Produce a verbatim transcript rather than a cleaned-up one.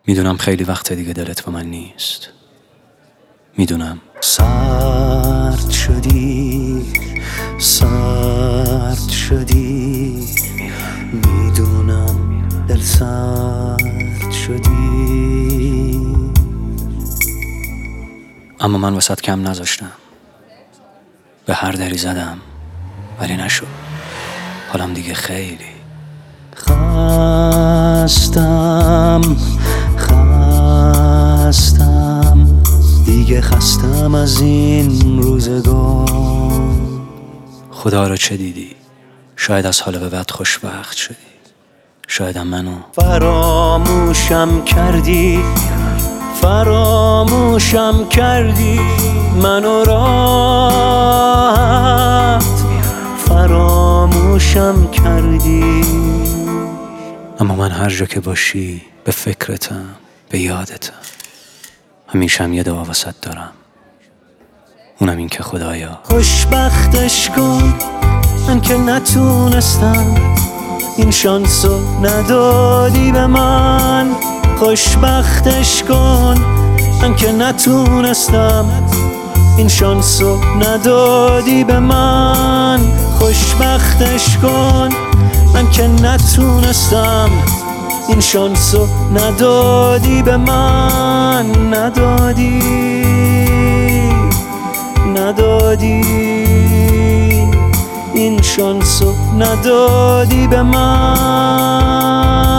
میدونم خیلی وقت دیگه دلت با من نیست. میدونم سرد شدی، سرد شدی. میدونم دل سرد شدی، اما من وسط کم نذاشتم. به هر دری زدم ولی نشد. حالم دیگه خیلی خستم، خستم دیگه، خستم از این روزگار. خدا رو چه دیدی؟ شاید از حالا به بعد خوشبخت شدی، شایدم منو فراموشم کردی، فراموشم کردی منو راحت، فراموشم کردی. اما من هر جا که باشی به فکرتم، به یادتم. همیشه یه دعا واسط دارم، اونم این که خدایا خوشبختش کن. من که نتونستم، این شانسو ندادی به من. خوشبختش کن. من که نتونستم، این شانسو ندادی به من. خوشبختش کن. من که نتونستم، این شانسو ندادی به من. ندادی، ندادی این شانسو ندادی به من.